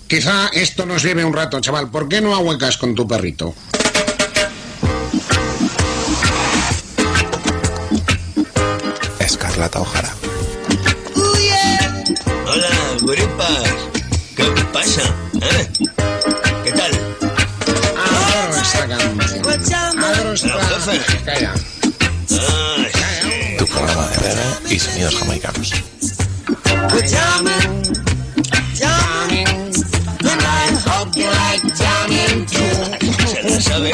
Quizá esto nos lleve un rato, chaval. ¿Por qué no ahuecas con tu perrito? Escarlata O'Hara. Hola, guaripas. ¿Qué pasa? ¿Qué tal? Adoro esta canción. Adoro esta... Jefe. Calla. Tu programa de reggae y sonidos jamaicanos. ¿Se la sabe?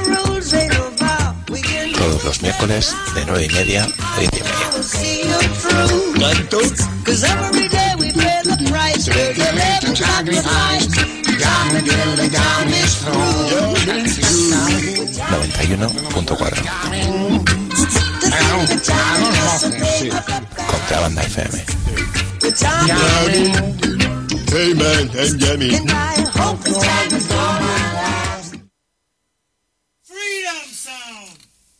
Todos los miércoles de 9:30 a 10:30. ¿Tanto? 91.4 Contrabanda FM. Hey man, I'm Jamie. Freedom Sound.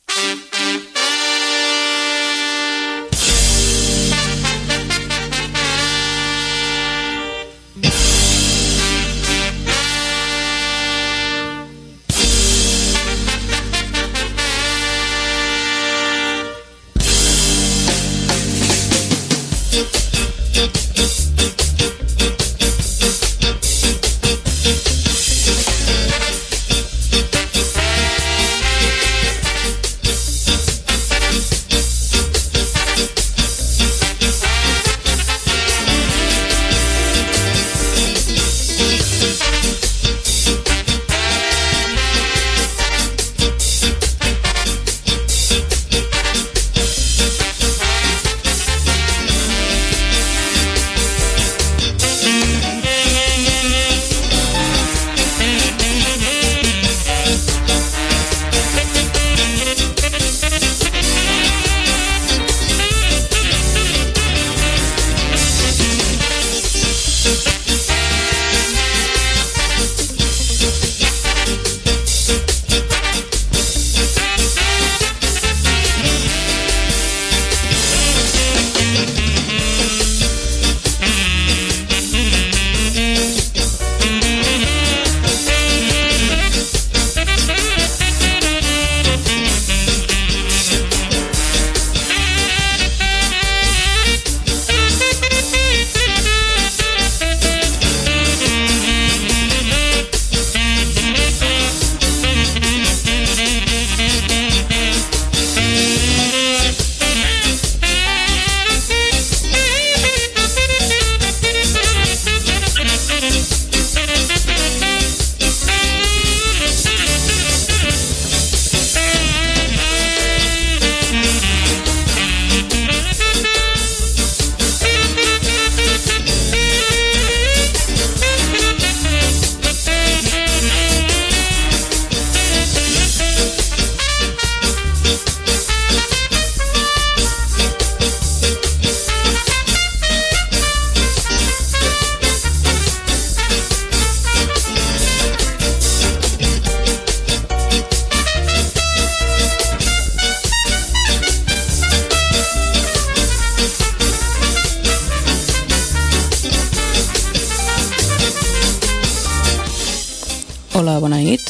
Hola, bona nit.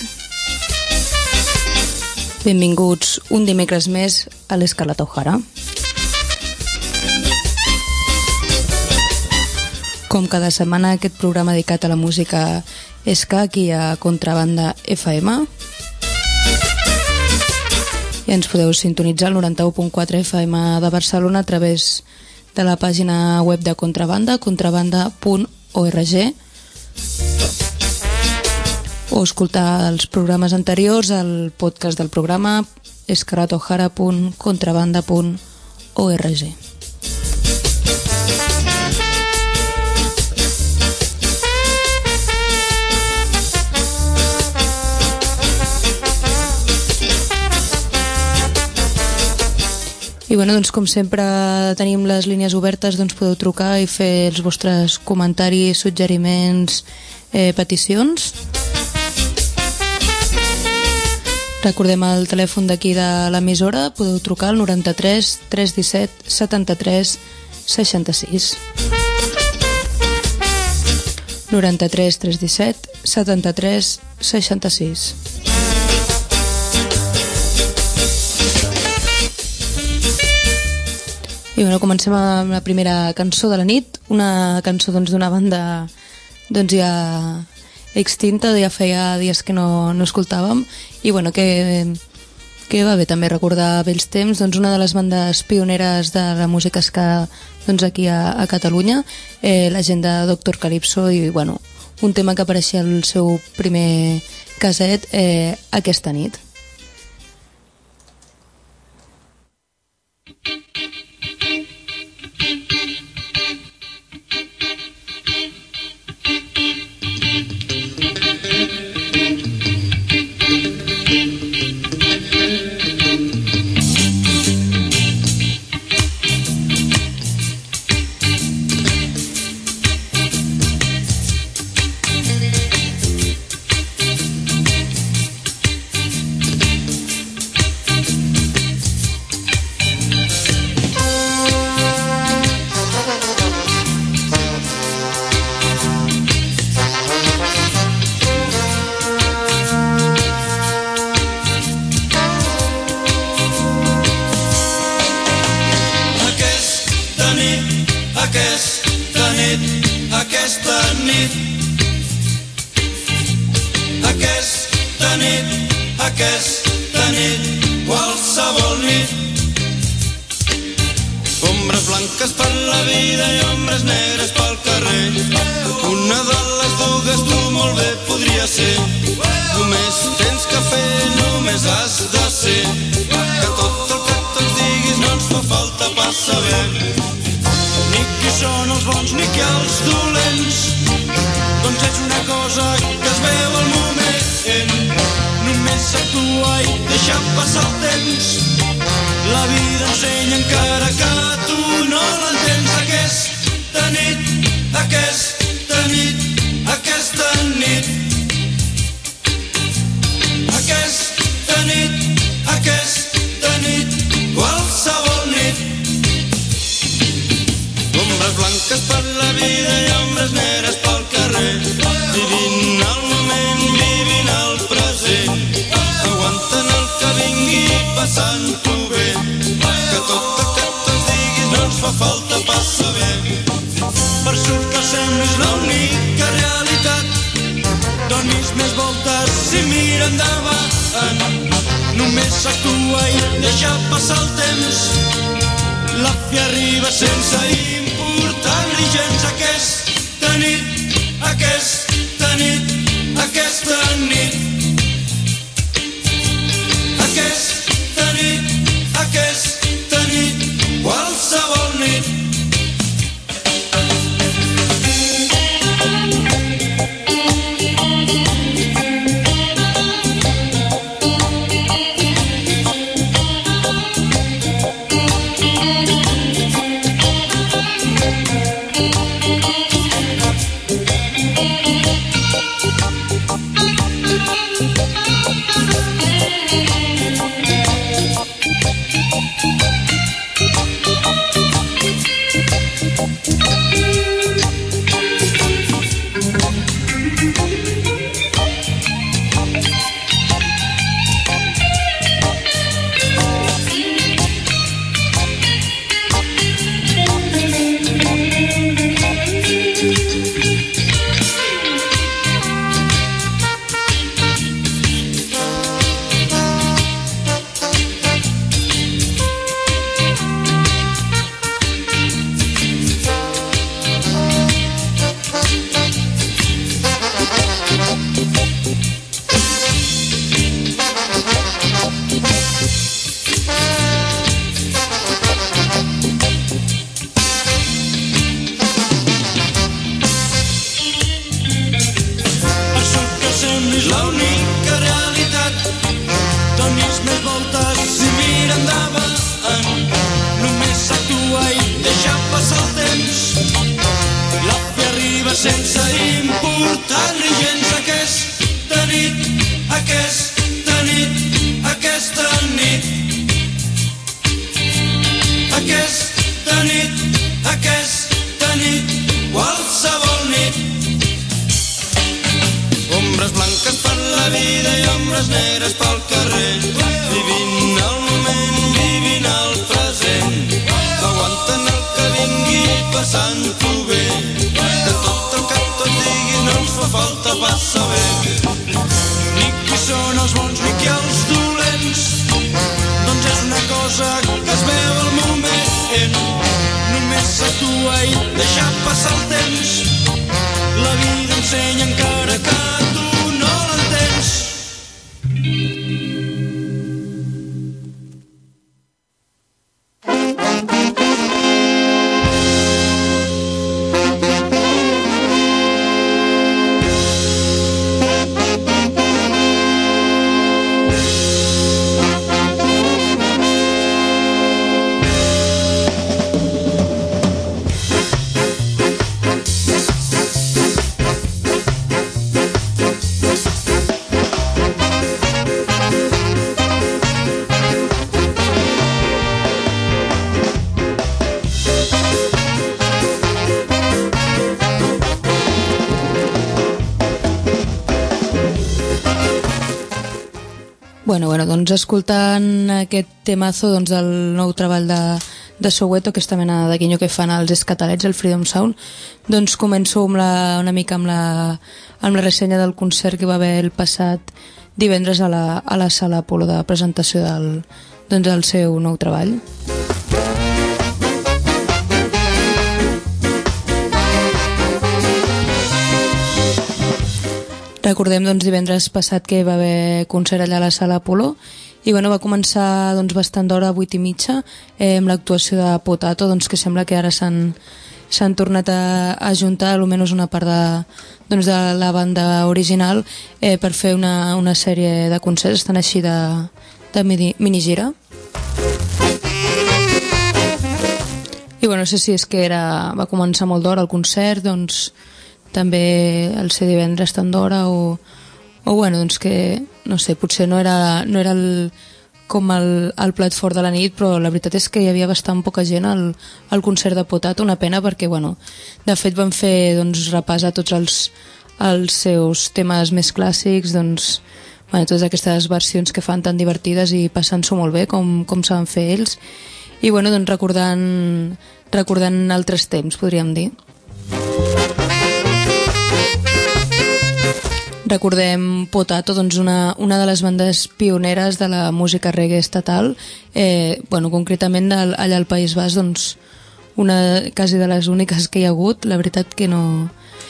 Benvinguts un dimecres més a l'Escarlata O'Hara. Com cada setmana, aquest programa dedicat a la música ska aquí a Contrabanda FM. I ens podeu sintonitzar al 91.4 FM de Barcelona a través de la pàgina web de Contrabanda, contrabanda.org, o escoltar els programes anteriors al podcast del programa escarlataohara.contrabanda.org. I bueno, doncs com sempre tenim les línies obertes, doncs podeu trucar i fer els vostres comentaris, suggeriments, peticions. Recordem el telèfon d'aquí de l'emissora, podeu trucar al 93 317 73 66. 93 317 73 66. I bueno, comencem amb la primera cançó de la nit, una cançó d'una banda ja extinta, ja feia dies que no escoltàvem, i bueno, que va bé també recordar vells temps, una de les bandes pioneres de la música ska aquí a Catalunya, la gent de Doctor Calypso, i bueno, un tema que apareixia al seu primer caset, Aquesta nit. Aquesta nit, qualsevol nit. Ombres blanques per la vida i ombres negres pel carrer. Una de les dues tu molt bé podria ser. Només tens que fer, només has de ser. Que tot el que tu ens diguis no ens fa falta pas saber. Ni qui són els bons ni qui els dolents. Doncs ets una cosa que es veu al moment. Només actua i deixa passar el temps. La vida ensenya encara que tu no l'entens. Aquesta nit, aquesta nit, aquesta nit. Aquesta nit, aquesta nit, qualsevol nit. Ombres blanques per la vida i ombres negres pel carrer. Vivint el moment, vivint el present. Aguanten el que vingui passant-ho bé. Que tot el que tu ens diguis no ens fa falta pas saber. Per sort que semblis l'única realitat. Donis més voltes i mira endavant. Només s'actua i deixa passar el temps. La fi arriba sense importar-li gens. Aquesta nit, aquesta nit, aquesta nit. Aquesta nit, aquesta nit, qualsevol nit. Sense importar-li gens. Aquesta nit, aquesta nit, aquesta nit. Aquesta nit, aquesta nit, qualsevol nit. Ombres blanques per la vida i ombres negres pel carrer, vivint el moment, vivint el present, aguanten el que vingui passant-ho bé, que tot el que tot digui no ens fa falta pas saber ni qui són els bons ni qui els dolents, doncs és una cosa que es veu al moment, només s'actua i deixar passar el temps, la vida ensenya encara que tu no l'entens. Bueno, doncs escoltant aquest temazo doncs, del nou treball de Soweto, aquesta mena de guinyo que fan els escatalets, el Freedom Sound, doncs començo amb una mica amb la ressenya del concert que va haver el passat divendres a la Sala Apolo de presentació del seu nou treball. Recordem doncs, divendres passat que va haver concert allà a la Sala Apolo i va començar doncs, bastant d'hora, 8:30, amb l'actuació de Potato, doncs, que sembla que ara s'han tornat a ajuntar almenys una part de la banda original per fer una sèrie de concerts, estan així de minigira. I no sé si és que va començar molt d'hora el concert, doncs també el ser divendres tan d'hora o doncs que, no sé, potser no era com el plat fort de la nit, però la veritat és que hi havia bastant poca gent al concert de Potato, una pena perquè, de fet van fer repàs a tots els seus temes més clàssics, totes aquestes versions que fan tan divertides i passant-s'ho molt bé com saben fer ells i recordant altres temps, podríem dir. Recordem Potato, una de les bandes pioneres de la música reggae estatal, concretament allà al País Basc, una quasi de les úniques que hi ha hagut, la veritat que no...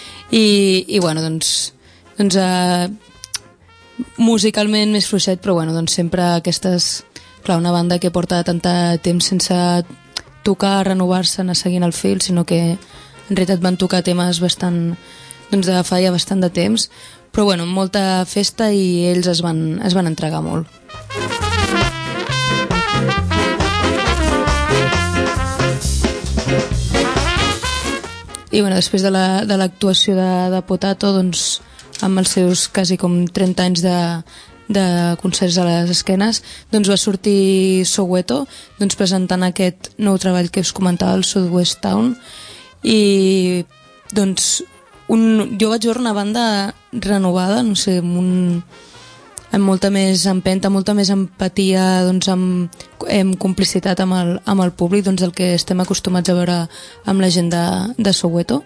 musicalment més fluixet, però sempre aquestes... Clar, una banda que porta tant temps sense tocar, renovar-se, anar seguint el fil, sinó que en realitat van tocar temes bastant... de fa ja bastant de temps, però amb molta festa i ells es van entregar molt. I després de l'actuació de Potato, amb els seus quasi com 30 anys de concerts a les esquenes, va sortir Soweto presentant aquest nou treball que us comentava, el Southwest Town, i jo vaig veure una banda renovada, no sé, amb molta més empenta, molta més empatia, amb complicitat amb el públic, el que estem acostumats a veure amb la gent de Soweto.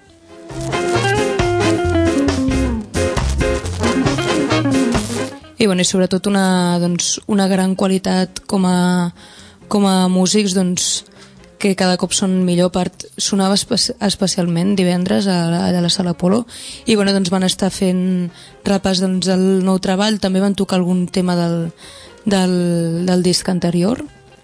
I sobretot una gran qualitat com a músics, que cada cop són millor. Sonava especialment divendres a la Sala Apolo i van estar fent repàs del nou treball, també van tocar algun tema del disc anterior.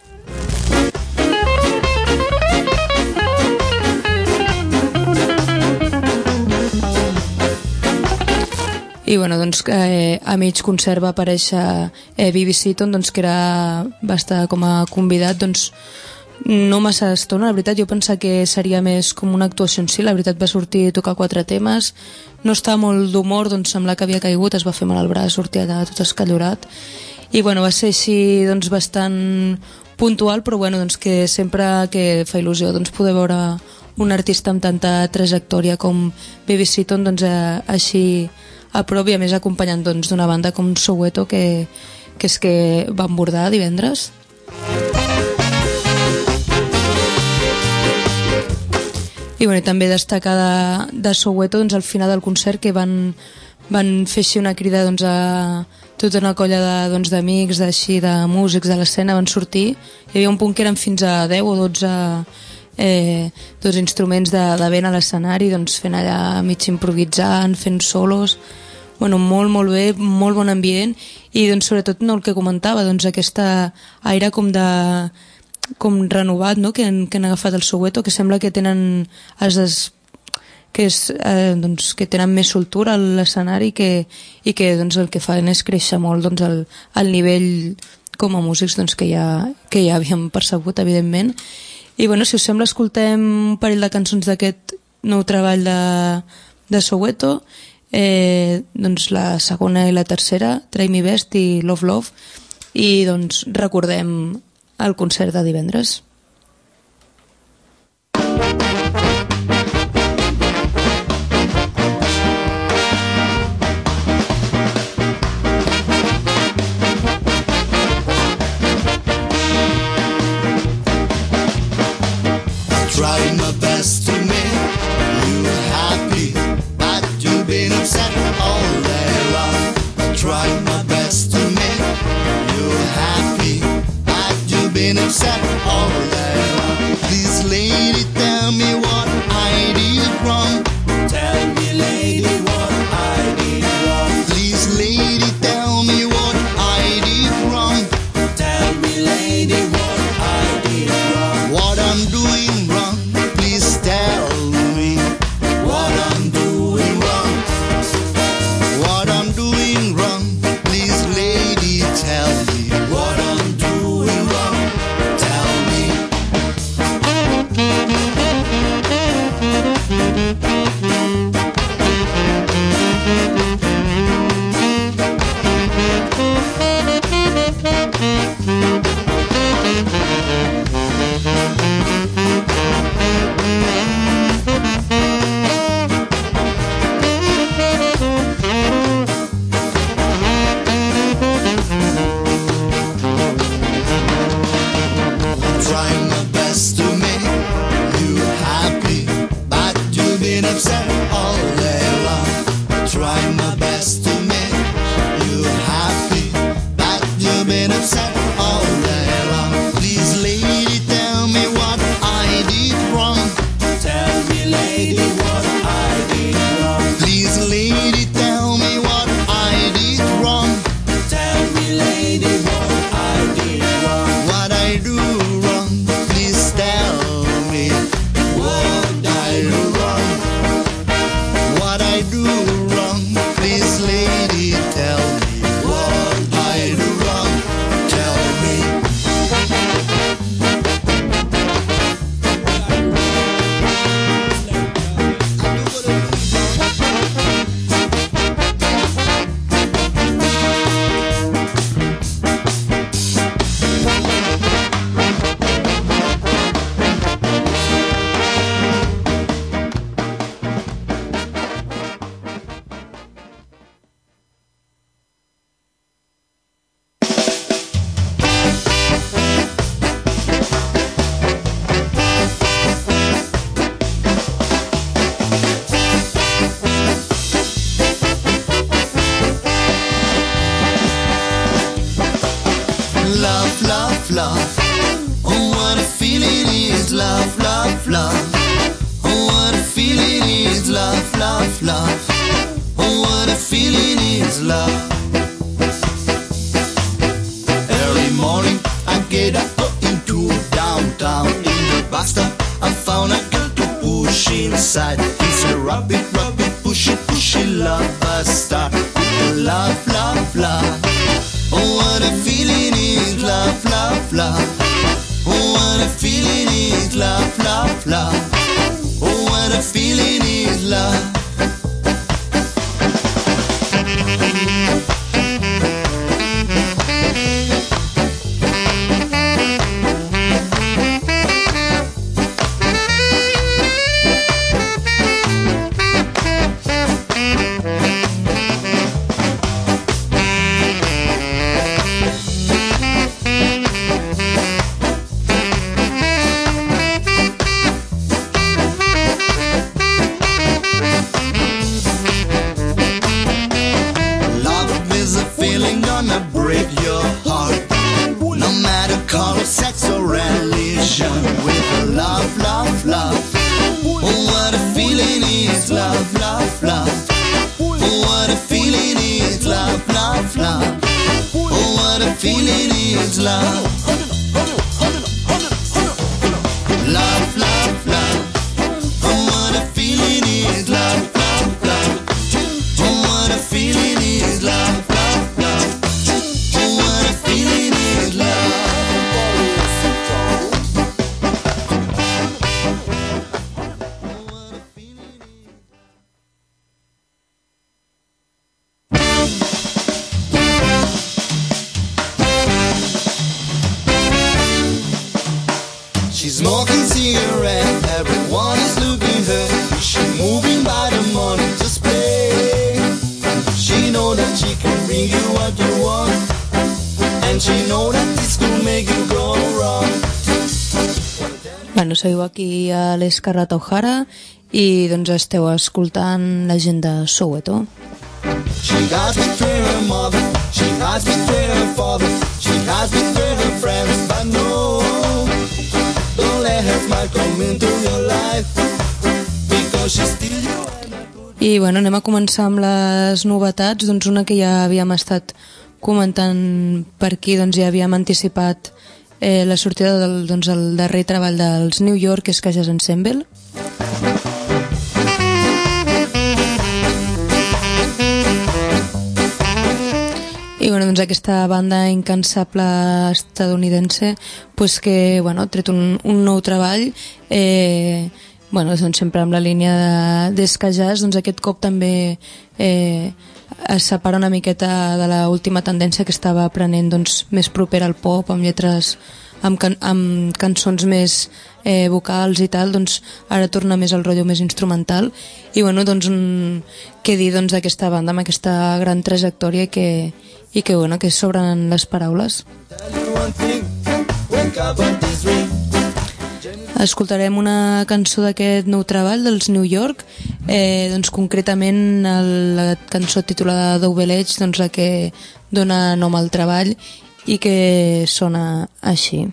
I a mig concert va aparèixer Bibi Seaton, que va estar com a convidat, no massa estona, la veritat. Jo pensava que seria més com una actuació en si, la veritat va sortir a tocar 4 temes, no estava molt d'humor, sembla que havia caigut, es va fer mal al braç, sortia allà tot escallorat i va ser així bastant puntual, però que sempre que fa il·lusió poder veure un artista amb tanta trajectòria com Bibi Seaton així a prop i a més acompanyant doncs, d'una banda com Soweto que és que van bordar divendres. I bueno, també destacar de Soweto doncs, al final del concert que van fer així una crida doncs, a tota una colla d'amics, de músics de l'escena, van sortir. Hi havia un punt que eren fins a 10 o 12 instruments de vent a l'escenari, doncs, fent allà mig improvisant, fent solos. Bueno, molt bé, molt bon ambient i doncs, sobretot el que comentava, doncs, aquesta aire com renovat, no? que han agafat el Soweto, que sembla que tenen que tenen més soltura a l'escenari i que doncs, el que fan és créixer molt doncs, el nivell com a músics doncs, que ja havíem percebut, evidentment. I bueno, si us sembla, escoltem un parell de cançons d'aquest nou treball de Soweto, doncs la segona i la tercera, Try Me Best i Love Love, i doncs recordem el concert de divendres. Try my best to make you happy, but you've been upset all day long. Try my best to make you happy, but you've been upset all day long. Please, lady, tell me what I did wrong. Tell me, lady, what I did wrong. Please, lady, tell me what I did wrong. Tell me, lady, what I did wrong. What I'm doing wrong. Please tell me what I'm doing wrong. What I'm doing wrong. Please, lady, tell me what I'm doing wrong. Tell me. Trying my best to make you happy, but you've been upset all day long. Trying my best to make you happy, but you've been upset all day long. Please, lady, tell me what I did wrong. Tell me, lady, what I did wrong. Please, lady, tell me what I did wrong. Tell me, lady, what I did wrong. What I do wrong. Please tell me what I do wrong. What I do wrong. Please, lady, tell me what I do wrong. Tell me. Love, love, love. Oh, what a feeling is love, love, love. Oh, what a feeling is love, love, love. Oh, what a feeling is love. Early morning, I get up, go into downtown. In the bus stop, I found a girl to push inside. It's a rabbit, pushy, pushy lover star. Love, love, love. Oh, what a feeling is love, love, love. Oh, what a feeling is love, love, love. Oh, what a feeling is love. feeling is love. Love, love, love. Oh, what a feeling is love, love, love. Oh, what a feeling is love, love, love. Oh, what a feeling is love. She's smoking cigarette, everyone is looking her. She's moving by the morning, just play. She know that she can bring you what you want, and she know that this could make you go wrong. Bueno, seguiu aquí a l'Escarrat O'Hara i doncs esteu escoltant la gent de Soweto. She has betrayed her mother, she has betrayed her father, she has betrayed her friends, but no, don't let her smile come into your life, because she's still you. I bueno, anem a començar amb les novetats, doncs una que ja havíem estat comentant per aquí, doncs ja havíem anticipat la sortida del doncs, el darrer treball dels New York Ska Jazz Ensemble. I bueno, doncs aquesta banda incansable estadounidense pues que bueno, ha tret un nou treball bueno, doncs sempre amb la línia de ska jazz, doncs aquest cop també es separa una miqueta de la última tendència que estava prenent doncs, més propera al pop, amb lletres amb cançons més vocals i tal, doncs ara torna més al rotllo més instrumental i bueno, doncs què dir doncs, d'aquesta banda amb aquesta gran trajectòria i que bueno, que sobren les paraules. Escoltarem una cançó d'aquest nou treball dels New York, doncs concretament la cançó titulada Double Edge, doncs la que dona nom al treball i que sona així.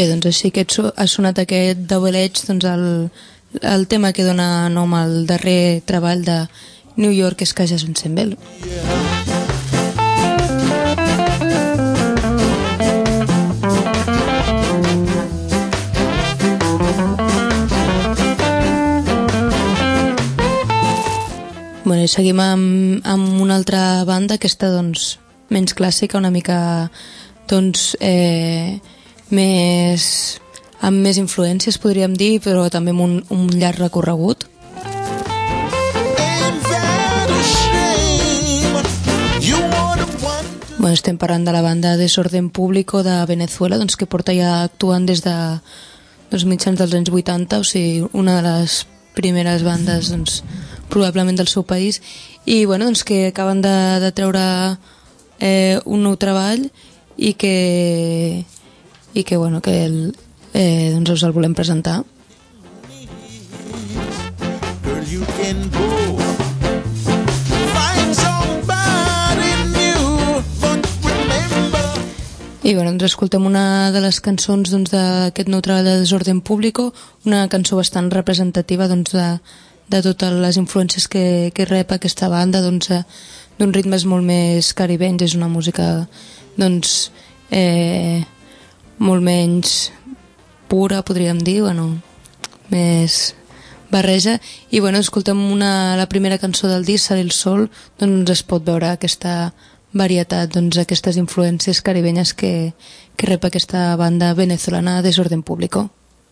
Bé, doncs així que ha sonat aquest Double Edge, doncs el tema que dona nom al darrer treball de New York és Cajas Ensemble. Bueno, i seguim amb una altra banda, aquesta doncs menys clàssica, una mica doncs amb més influències podríem dir, però també amb un llarg recorregut. Bueno, estem parlant de la banda Desorden Público de Venezuela, doncs, que porta ja actuant des de mitjans dels anys 80, o sigui, una de les primeres bandes doncs, probablement del seu país, i bueno, doncs, que acaben de treure un nou treball i que bueno, que doncs us el volem presentar. Girl, you can go find somebody new, but remember. I bueno, ens escoltem una de les cançons doncs, d'aquest nou treball de Desorden Público, una cançó bastant representativa doncs, de totes les influències que rep aquesta banda, doncs, d'uns ritmes molt més caribenys. És una música doncs, molt menys pura, podríem dir, bueno, més barreja. I bueno, escoltem la primera cançó del disc, Sale el Sol, doncs es pot veure aquesta varietat, doncs, aquestes influències caribenyes que rep aquesta banda venezolana Desorden Público.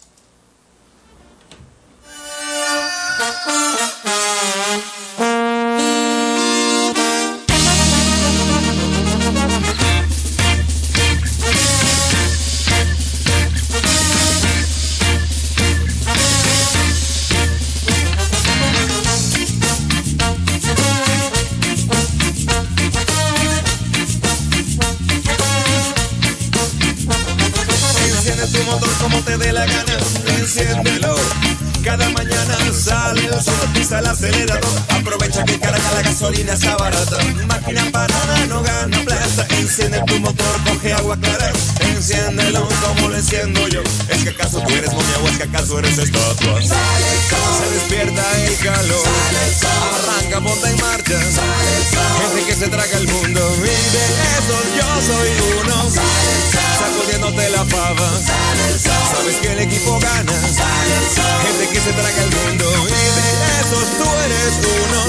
Enciéndelo, cada mañana sale el sol, pisa el acelerador, aprovecha que carga la gasolina está barata, máquina parada no gana plata, enciende tu motor, coge agua clara, enciéndelo como lo enciendo yo, es que acaso tú eres momia o es que acaso eres estatua, se despierta el calor, arranca, ponte en marcha, gente que se traga el mundo, y de esos yo soy uno, sacudiéndote la pava, sabes que el equipo gana, gente que se traga el mundo, y de esos tú eres uno.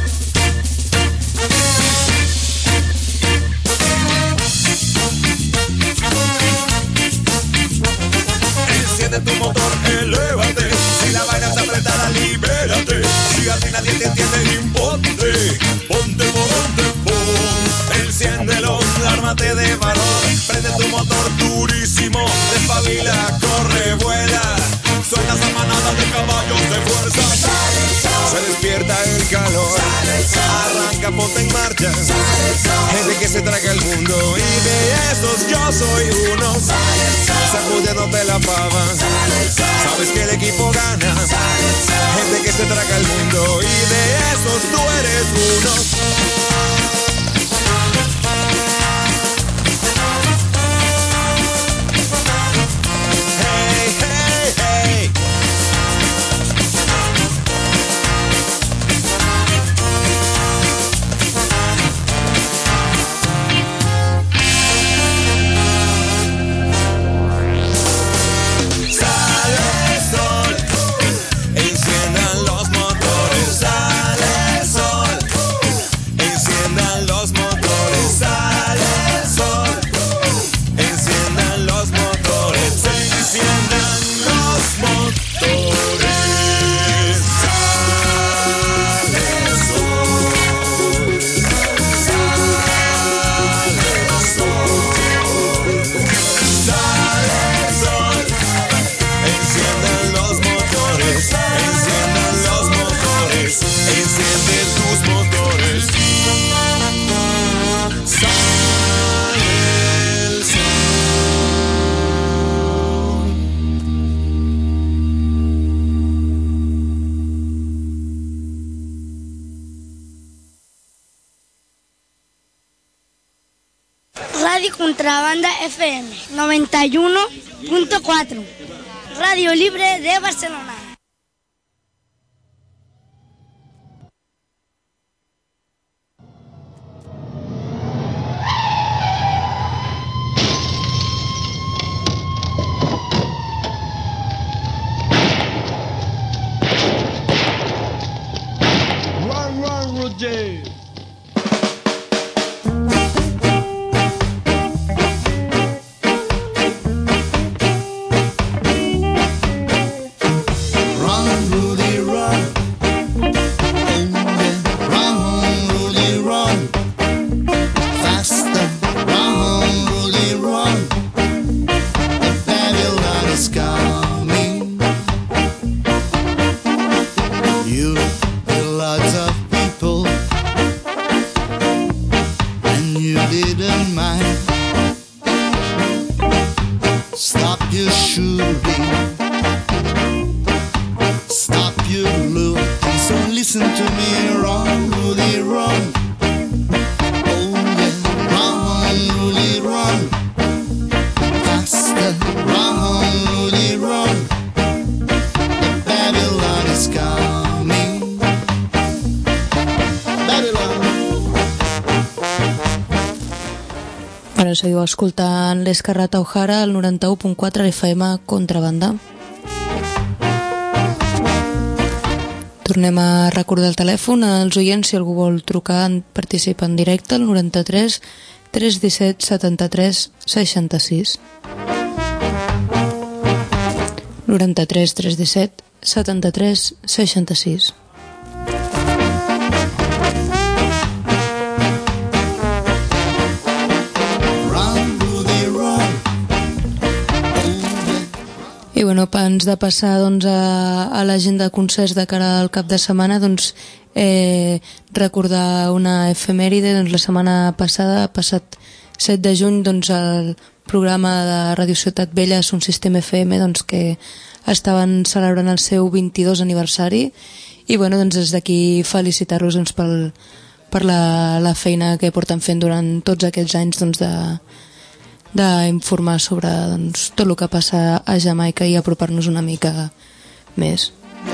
Enciende tu motor, elévate, si la vaina está apretada, libérate, si a ti nadie te entiende, imponte, ponte, pum, enciéndelo, ármate de valor, prende tu motor durísimo, despabila, corre, vuela, suena esa manada de caballos de fuerza, se despierta el calor, arranca, ponte en marcha, gente que se traga el mundo, y de esos yo soy uno, sacudiéndote la pava, sabes que el equipo gana, gente que se traga el mundo, y de esos tú eres uno. Radio Contrabanda FM 91.4. Radio Libre de Barcelona. Run, run, Roger. Seguiu escoltant l'Escarrata O'Hara al 91.4 FM Contrabanda. Tornem a recordar el telèfon als oients si algú vol trucar, participar en directe al 93 317 73 66. 93 317 73 66. I bueno, abans de passar doncs, a l'agenda de concerts de cara al cap de setmana, doncs, recordar una efemèride. Doncs, la setmana passada, passat 7 de juny, doncs, el programa de Radio Ciutat Vella, un sistema FM, doncs, que estaven celebrant el seu 22 aniversari. I bueno, doncs, des d'aquí felicitar-los doncs, per la feina que porten fent durant tots aquests anys doncs, d'informar sobre doncs, tot el que passa a Jamaica i apropar-nos una mica més.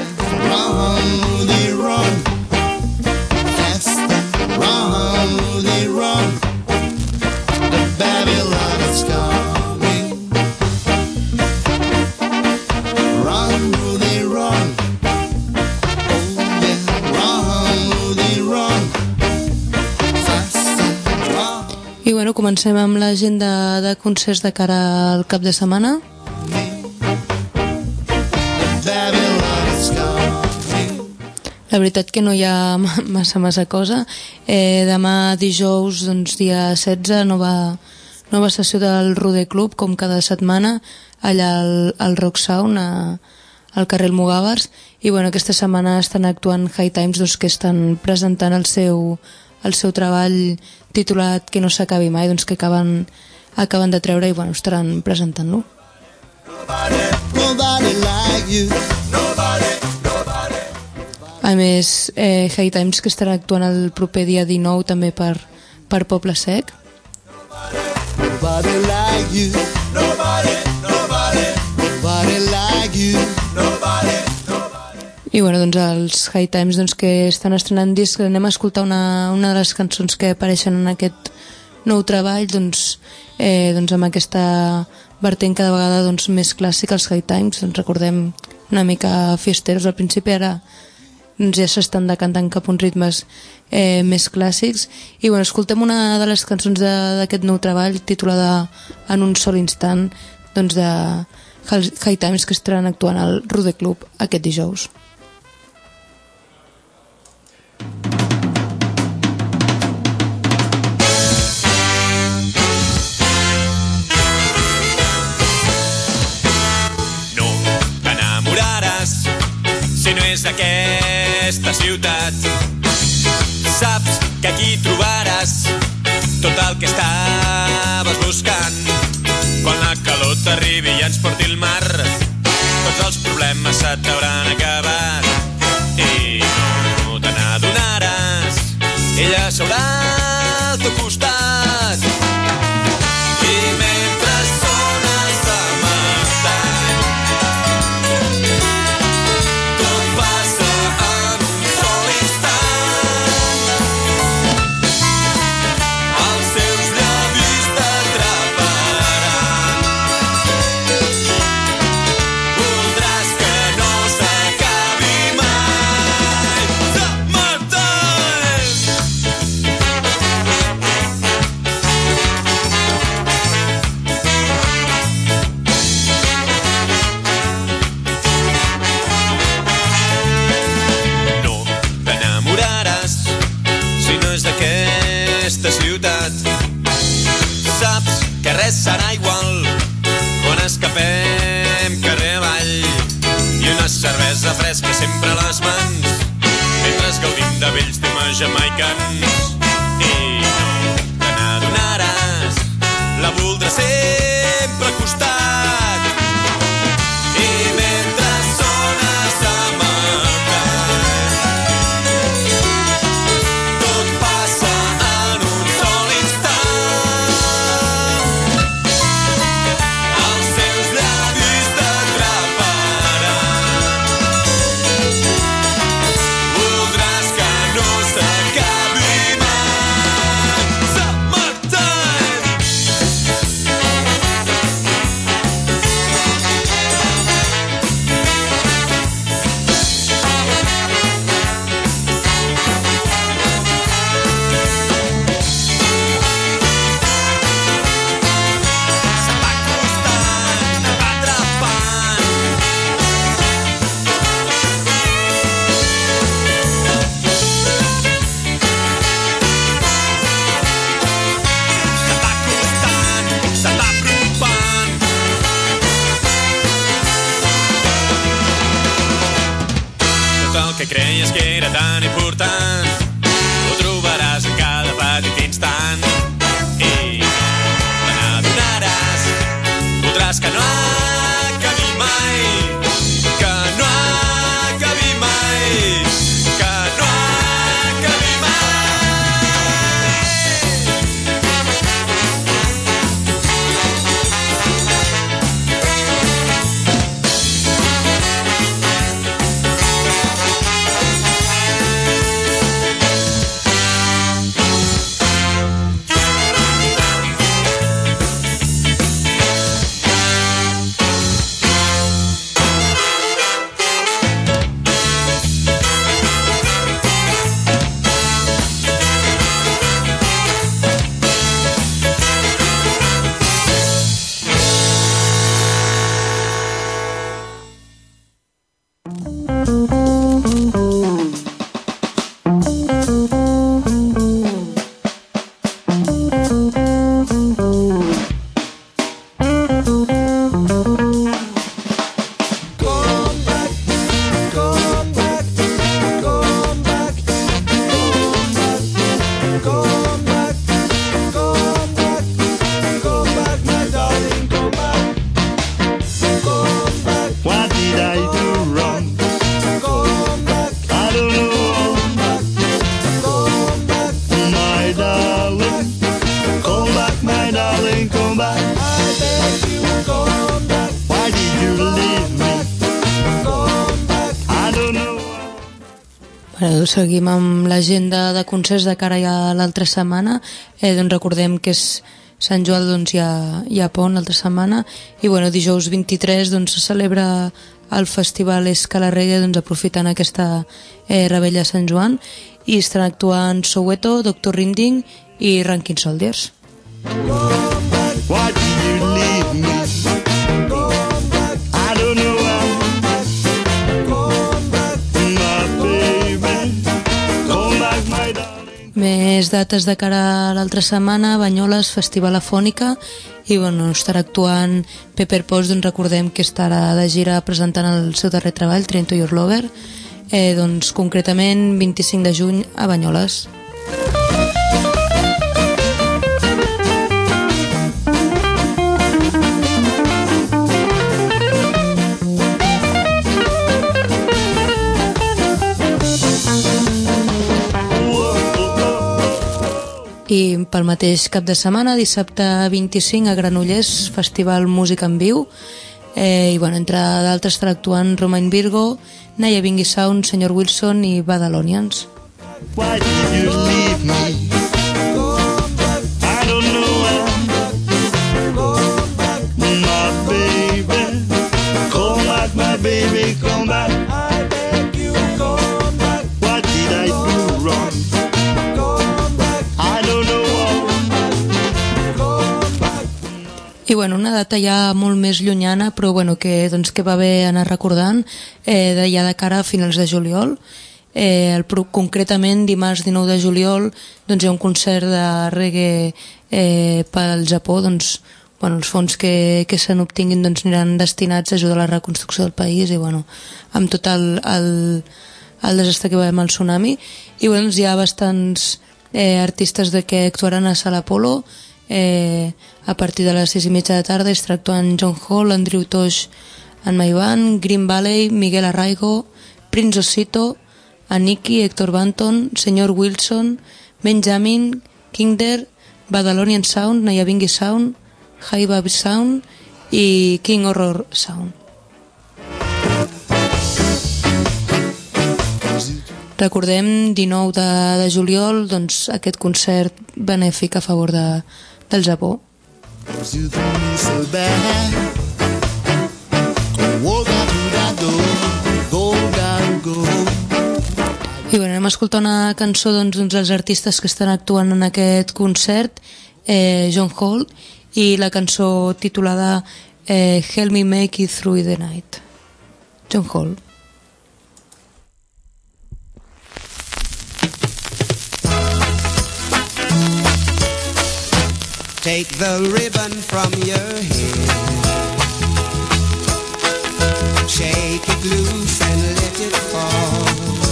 I bueno, comencem amb l'agenda de concerts de cara al cap de setmana. La veritat que no hi ha massa cosa. Demà dijous, doncs, dia 16, nova sessió del Roder Club, com cada setmana, allà al Rock Sound, al carrer Almogàvers. I bueno, aquesta setmana estan actuant High Times, doncs, que estan presentant el seu treball titulat Que no s'acabi mai, doncs, que acaben de treure i bueno, estaran presentant-lo. A més, High Times, que estarà actuant el proper dia 19 també per Poble Sec. Nobody like you. Nobody like you. I bueno, doncs els High Times, doncs, que estan estrenant disc, anem a escoltar una de les cançons que apareixen en aquest nou treball, doncs amb aquesta vertent cada vegada doncs, més clàssica. Els High Times, doncs, recordem, una mica fiesteros al principi, ara doncs, ja s'estan decantant cap uns ritmes més clàssics. I bueno, escoltem una de les cançons d'aquest nou treball titulada En un sol instant, doncs, de High Times, que estaran actuant al Roder Club aquest dijous. D'aquesta ciutat saps que aquí trobaràs tot el que estaves buscant. Quan la calor t'arribi i ens porti el mar, tots els problemes se t'hauran acabat i no te n'adonaràs. Ella seurà al teu costat. res serà igual quan escapem carrer avall i una cervesa fresca sempre a les mans mentre gaudim de vells temes jamaicans. I no te n'adonaràs, la voldrà sempre al costat i mentre sona Summertime tot passa en un sol instant. Els seus llavis t'atraparan, voldràs que no s'acabi mai. Summertime. S'està acostant, va atrapant. S'està acostant, s'està apropant. Tot el que creies que era tan important ho trobaràs en cada petit instant i no te n'adonaràs, voldràs que no acabi mai, que no acabi mai, que no acabi mai. What did I do wrong? I don't know. My darling, come back, my darling, come back. I beg you, come back. Why did you leave me? I don't know. Bueno, seguim amb l'agenda de concerts de cara ja a l'altra setmana. Doncs recordem que és Sant Joan, doncs hi ha pont l'altra setmana i bueno, dijous 23 doncs se celebra el festival Escala Reggae, doncs aprofitant aquesta rebella de Sant Joan, i estan actuant Soweto, Dr. Rinding i Ranking Soldiers. Why did you leave me? I don't know why. My baby, come back, my darling. Més dates de cara a l'altra setmana: Banyoles, Festival Afònica, i bueno, estarà actuant Pepper Potts, doncs recordem que estarà de gira presentant el seu darrer treball, Train to Your Lover, doncs concretament 25 de juny a Banyoles. I pel mateix cap de setmana, dissabte 25 a Granollers, Festival Música en Viu, i bueno, entre d'altres estarà actuant Romain Virgo, Naya Bingy Sound, Senyor Wilson i Badalonians. Why did you leave me? I don't know why. My baby, come back, my baby, come back. I beg you, come back. What did I do wrong? I don't know why. I bueno, una data ja molt més llunyana, però bueno, que va bé anar recordant, ja de cara a finals de juliol. Concretament dimarts 19 de juliol doncs hi ha un concert de reggae pel Japó, doncs els fons que se n'obtinguin doncs, aniran destinats a ajudar a la reconstrucció del país i amb tot el desastre que va haver amb el tsunami. I doncs, hi ha bastants artistes que actuaran a Sala Apolo a partir de les 6:30 de la tarda. Estarà actuant John Hall, Andrew Tosh en My Band, Green Valley, Miguel Arraigo, Prince Osito, Aniki, Héctor Banton, Senyor Wilson, Benjamin, Kingder, Badalonian Sound, Nayabingi Sound, High Baby Sound i King Horror Sound. Recordem 19 de juliol doncs, aquest concert benèfic a favor del Japó. I anem a escoltar una cançó d'uns dels artistes que estan actuant en aquest concert, John Hall, i la cançó titulada Help Me Make It Through the Night. John Hall. Take the ribbon from your hair, shake it loose and let it fall,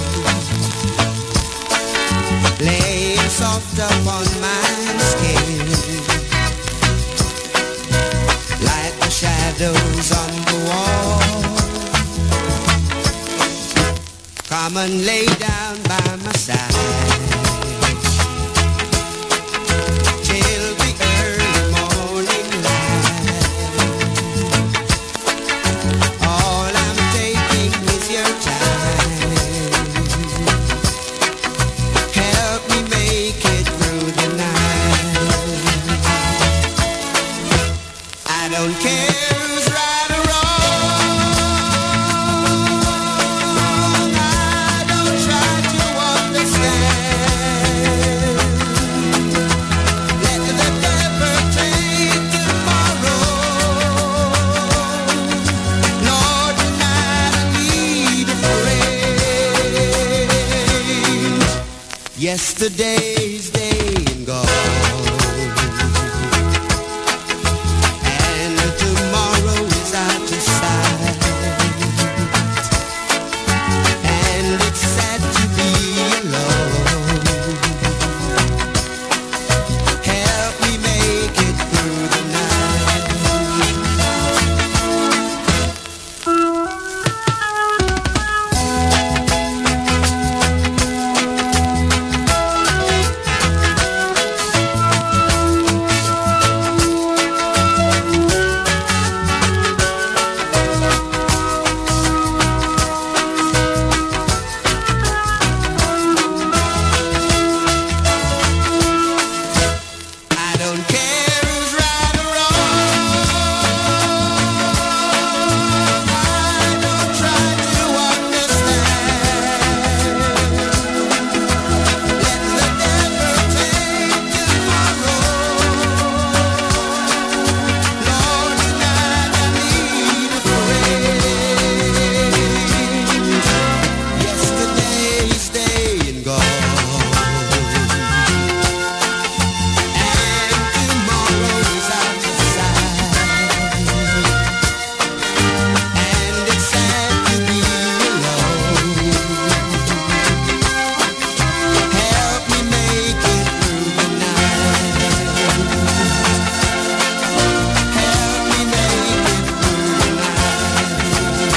lay it soft upon my skin, like the shadows on the wall. Come and lay down by my side till the early morning light. All I'm taking is your time. Help me make it through the night. I don't care who's right or wrong. I don't try to understand. Let the devil take tomorrow. Lord, tonight I need a friend. Yesterday's day and gone, and tomorrow is out of sight, and it's sad to be alone. Help me make it through the night. I don't care who's right or wrong. I don't try to understand. Let the devil take tomorrow. Lord, tonight I need a friend. Yesterday's day and gone, and tomorrow is out of sight, and it's sad to be alone. Help me make it through the night. Help me make it through the night.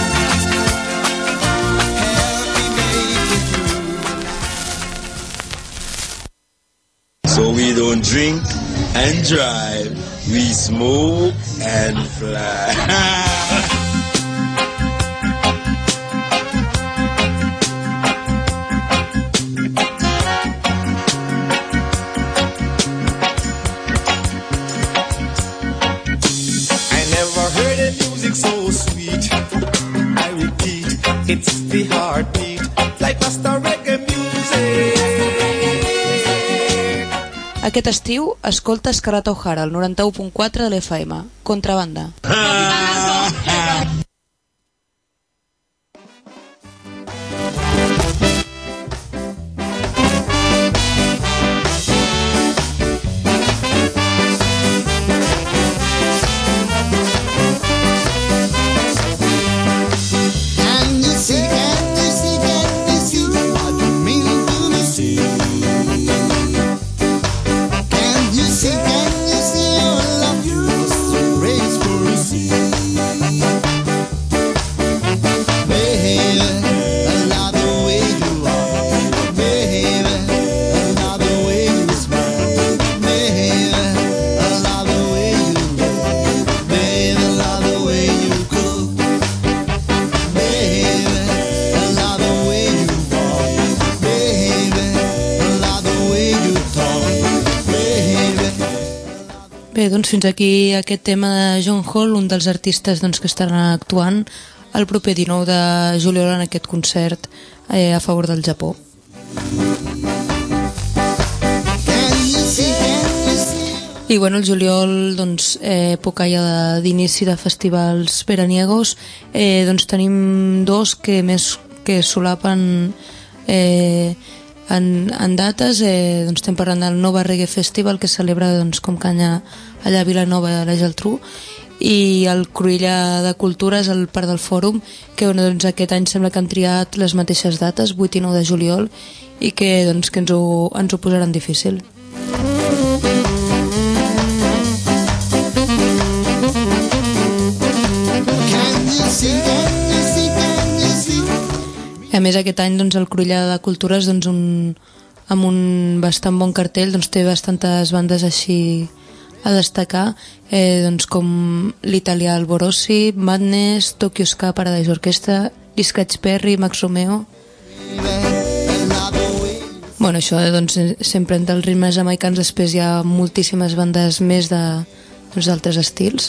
Help me make it through the night. So we don't drink and drive, we smoke and fly. I never heard a music so sweet. I repeat, it's the heartbeat, like Rasta reggae music. Aquest estiu, escolta Scarlett O'Hara, al 91.4 de l'FM. Contrabanda. Bé, doncs fins aquí aquest tema de John Hall, un dels artistes doncs, que estaran actuant el proper 19 de juliol en aquest concert a favor del Japó. I bueno, el juliol, doncs, època ja d'inici de festivals veraniegos, doncs tenim dos que més que solapen en dates, doncs estem parlant del Nova Reggae Festival, que es celebra doncs, com canya allà a Vilanova de la Geltrú, i el Cruïlla de Cultures al Parc del Fòrum, que doncs, aquest any sembla que han triat les mateixes dates, 8 i 9 de juliol, i que, doncs, que ens ho posaran difícil. A més, aquest any doncs, el Cruïlla de Cultures doncs, amb un bastant bon cartell, doncs, té bastantes bandes així a destacar, doncs, com l'italià Alborossi, Madness, Tokyo Ska Paradise Orchestra, Scratch Perry, Max Romeo. Bueno, això doncs, sempre entre els ritmes jamaicans, després hi ha moltíssimes bandes més d'altres estils.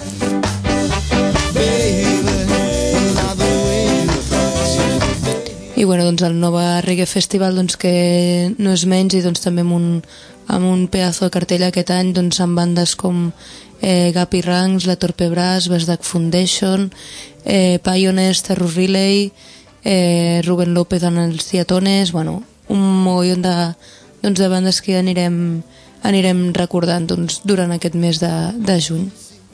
I bueno, doncs el Nova Reggae Festival doncs, que no és menys, i doncs, també amb un pedazo de cartell aquest any doncs, amb bandes com Gappy Ranks, La Torpe Brass, Basdac Foundation, Pioneers, Terror Relay, Rubén López en els Diatones, bueno, un mogollon de bandes que anirem recordant doncs, durant aquest mes de juny.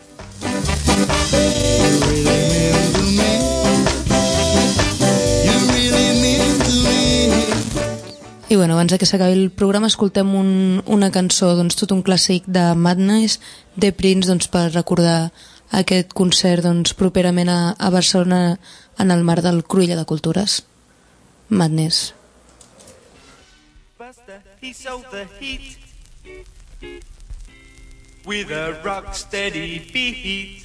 I bueno, abans que s'acabi el programa escoltem una cançó, doncs, tot un clàssic de Madness, de Prince, doncs, per recordar aquest concert doncs, properament a Barcelona en el marc del Cruïlla de Cultures. Madness. He's out the heat with a rock steady beat.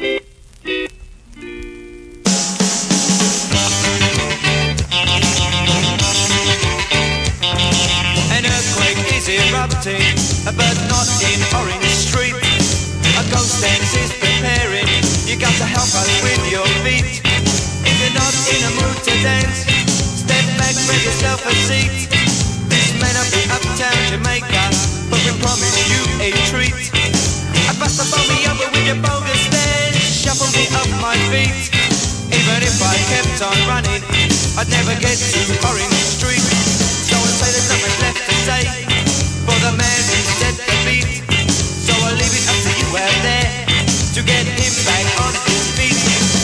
An earthquake is erupting, but not in Orange Street. A ghost dance is preparing, you got to help us with your feet. If you're not in a mood to dance, step back, grab yourself a seat. This may not be uptown Jamaica, but we promise you a treat. I bust the me over with your bogus dance, shuffle me up my feet. Even if I kept on running, I'd never get to Orange Street. So I say there's not much left to say for the man who set the beat. So I'll leave it up to you out there to get him back on his feet.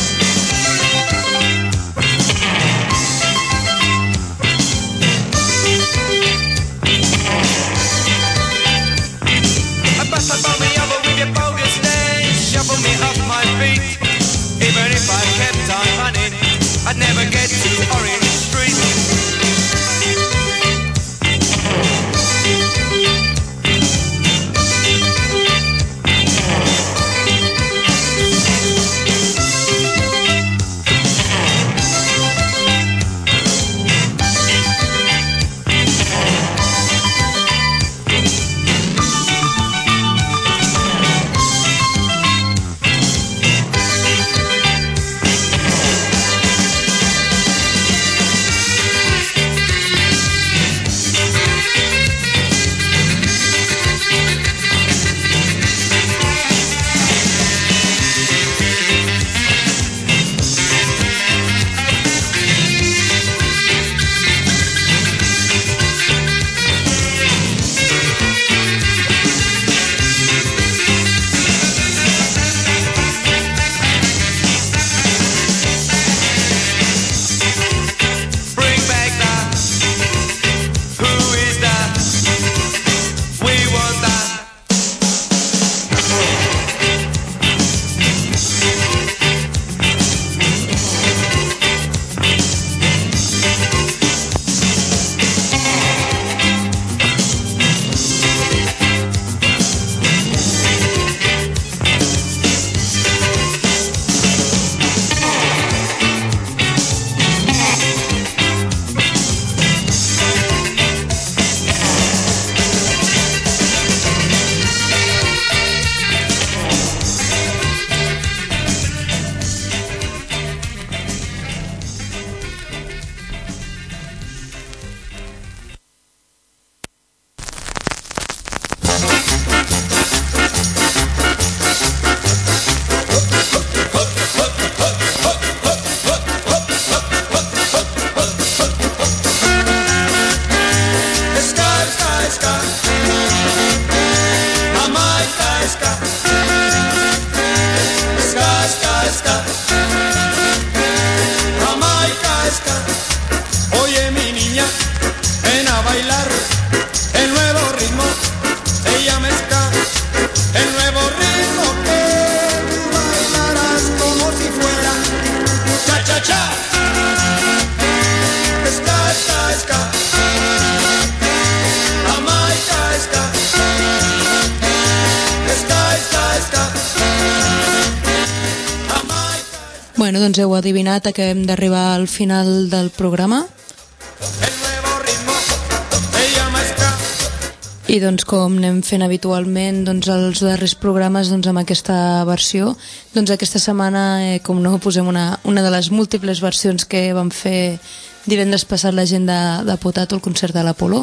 Bust me over with your bogus dance, shuffle me off my feet. Even if I kept on running, I'd never get to Orange Street. Bueno, doncs heu adivinat, acabem d'arribar al final del programa. I doncs com anem fent habitualment doncs, els darrers programes doncs, amb aquesta versió, doncs aquesta setmana com no posem una de les múltiples versions que vam fer divendres passat la gent de Potato, el concert de l'Apolo.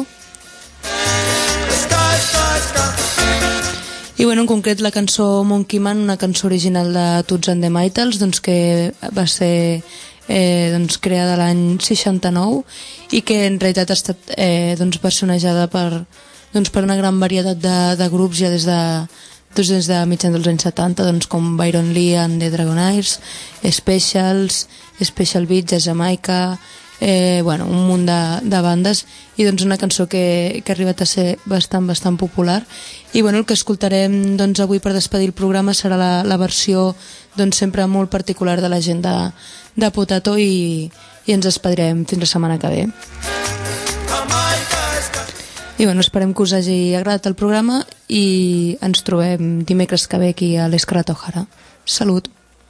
I bueno, en concret la cançó Monkey Man, una cançó original de Toots and the Maytals, doncs, que va ser doncs, creada l'any 69 i que en realitat ha estat doncs, versionejada per una gran varietat de grups ja des de mitjans dels anys 70, doncs, com Byron Lee and the Dragonaires, Special Beats de Jamaica, un munt de bandes, i doncs una cançó que ha arribat a ser bastant popular. I el que escoltarem doncs, avui per despedir el programa serà la versió doncs, sempre molt particular de la gent de Potato, i ens despedirem fins la setmana que ve. I esperem que us hagi agradat el programa i ens trobem dimecres que ve aquí a l'Escarlata O'Hara. Salut!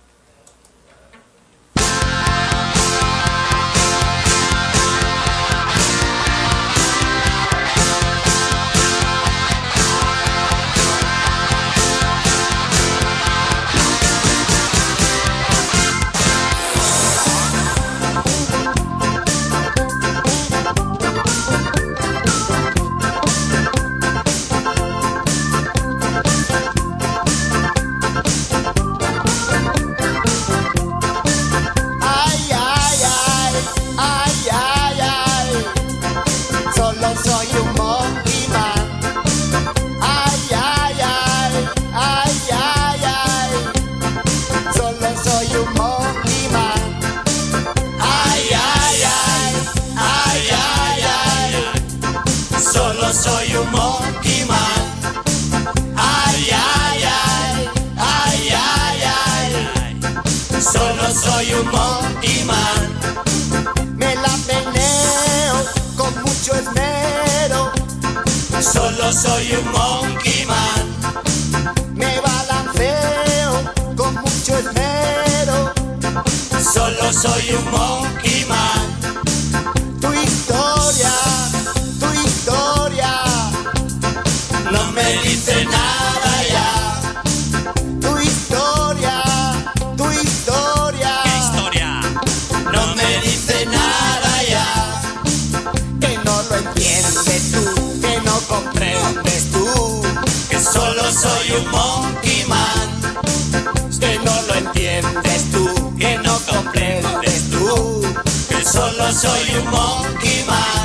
Soy un monkey man. Ay, ay, ay, ay, ay, ay. Solo soy un monkey man. Me la meneo con mucho esmero. Solo soy un monkey man. Me balanceo con mucho esmero. Solo soy un monkey man. Tu historia no me dice nada ya. Tu historia ¿Qué historia? No me dice nada ya. que no lo entiendes tú, que no comprendes tú, Que solo soy un monkey man. que no lo entiendes tú, Que no comprendes tú. Que solo soy un monkey man.